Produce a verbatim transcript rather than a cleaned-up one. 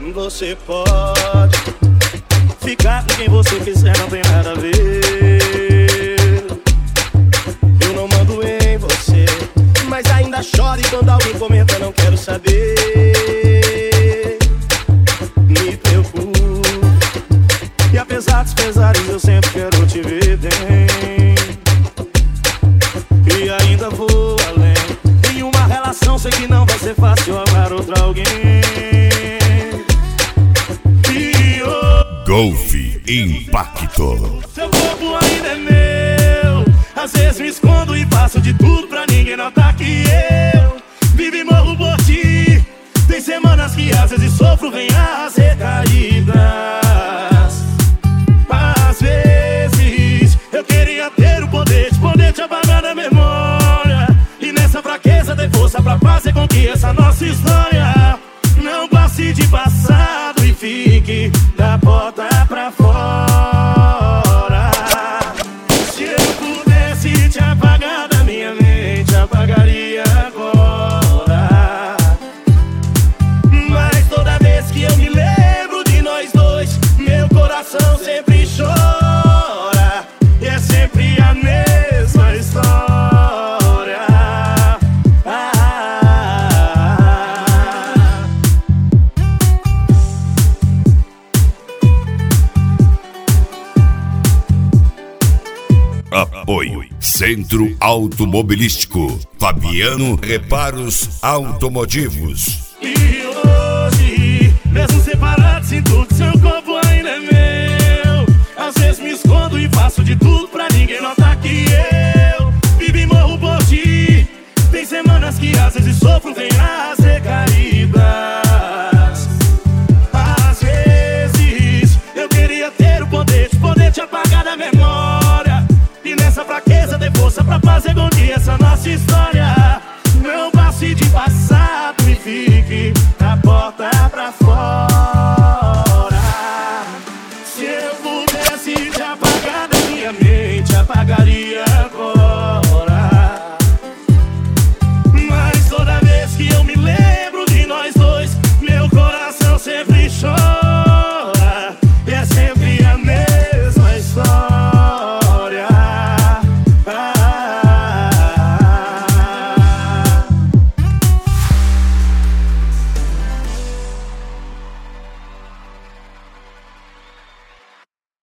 Você pode ficar com quem você quiser, não tem nada a ver. Eu não mando em você, mas ainda chore quando alguém comenta, não quero saber. Me preocupo, e apesar dos pesares eu sempre quero te ver bem. E ainda vou além, em uma relação sei que não vai ser fácil amar outra alguém. Golf Impacto. Seu corpo ainda é meu. Às vezes me escondo e faço de tudo pra ninguém notar que eu vivo e morro por ti. Tem semanas que às vezes sofro, vem as recaídas. Às vezes eu queria ter o poder de poder te apagar da memória. E nessa fraqueza ter força pra fazer com que essa nossa história não passe de passado e fique da porta pra fora. Se eu pudesse te apagar da minha mente, apagaria agora. Mas toda vez que eu me lembro de nós dois, meu coração sempre chora. E é sempre a mesma história. Apoio Centro Automobilístico Fabiano Reparos Automotivos. E hoje, mesmo separado, sinto que seu corpo ainda é meu. Às vezes me escondo e faço de tudo pra ninguém notar que eu vivo e morro por ti. Tem semanas que às vezes sofro, vem as recaídas. Às vezes eu queria ter o poder de poder te apagar da memória. E nessa fraqueza ter força pra fazer com que essa nossa história